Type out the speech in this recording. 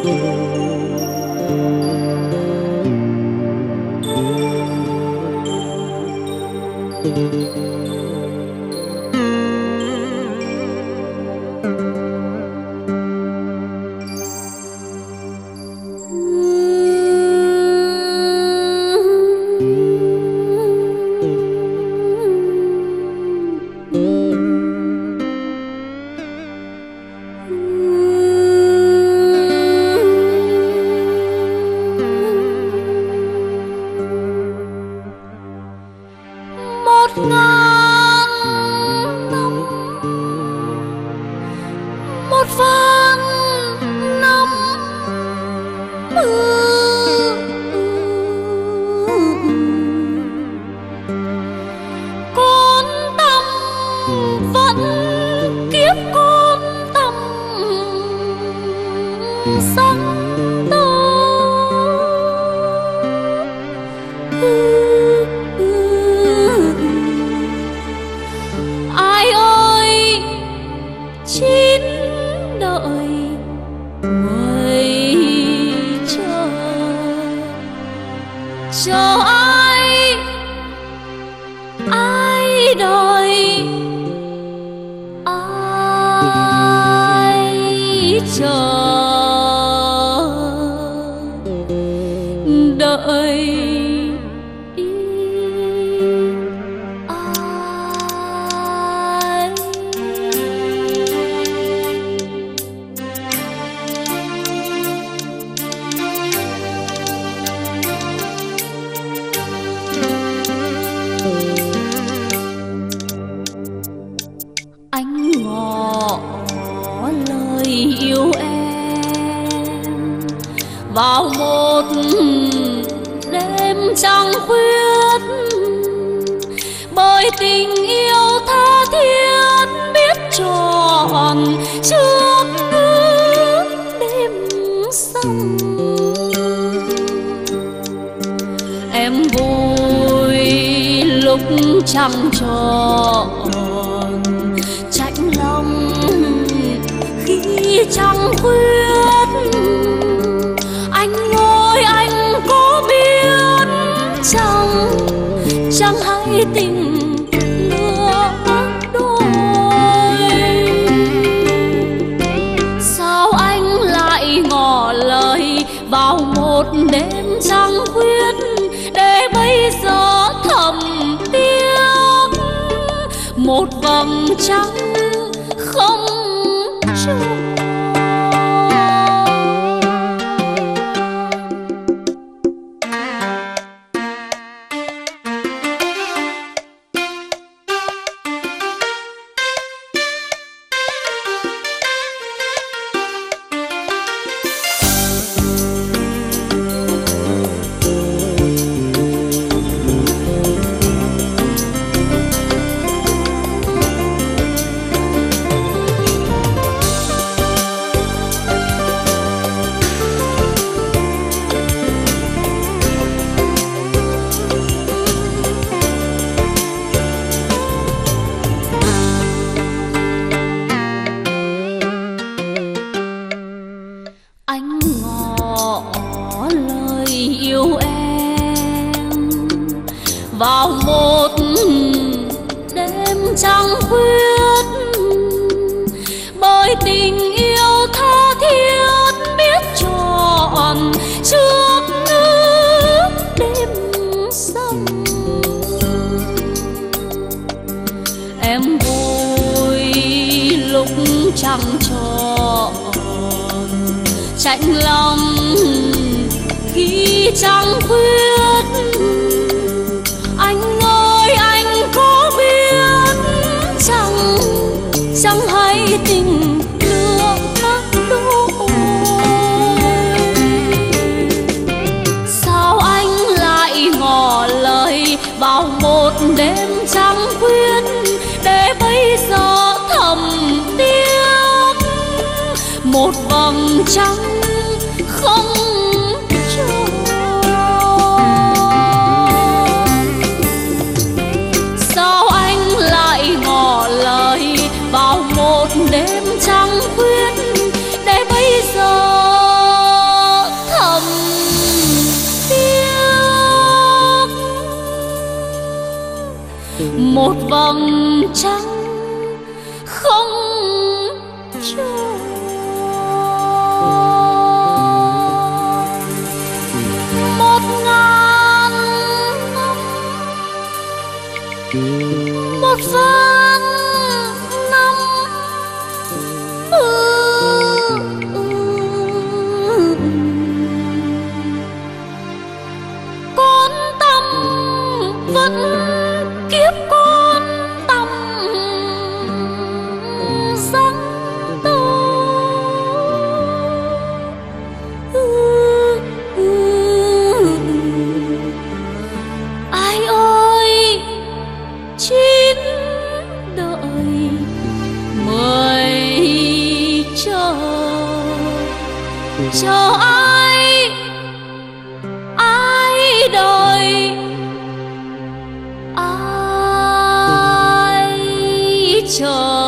vào một đêm trăng khuyết, bởi tình yêu tha thiết biết tròn trước nước đêm sông. Em vui lúc trăng tròn, chạnh lòng khi trăng khuyết. Anh ơi anh có biết chăng, chẳng hay tình lứa đôi. Sao anh lại ngỏ lời vào một đêm trăng khuyết, để bây giờ thầm tiếc một vầng trăng không trôi. Anh ngỏ lời yêu em vào một đêm trăng khuyết, bởi tình yêu tha thiết biết tròn trước nước đêm sông. Em vui lúc trăng tròn, chạnh lòng khi trăng khuyết. Anh ơi anh có biết chăng, chẳng hay tình lứa đôi. Sao anh lại ngỏ lời vào một đêm trăng khuyết, để bây giờ thầm tiếc một vầng trăng không trôi. Sao anh lại ngỏ lời vào một đêm trăng khuyết, để bây giờ vầng trăng không tròn. Một ngàn năm, một vạn năm, con tâm vẫn kiếp con tâm răng to. Ai ơi chín đợi mời chờ ai ai đợi ai chờ.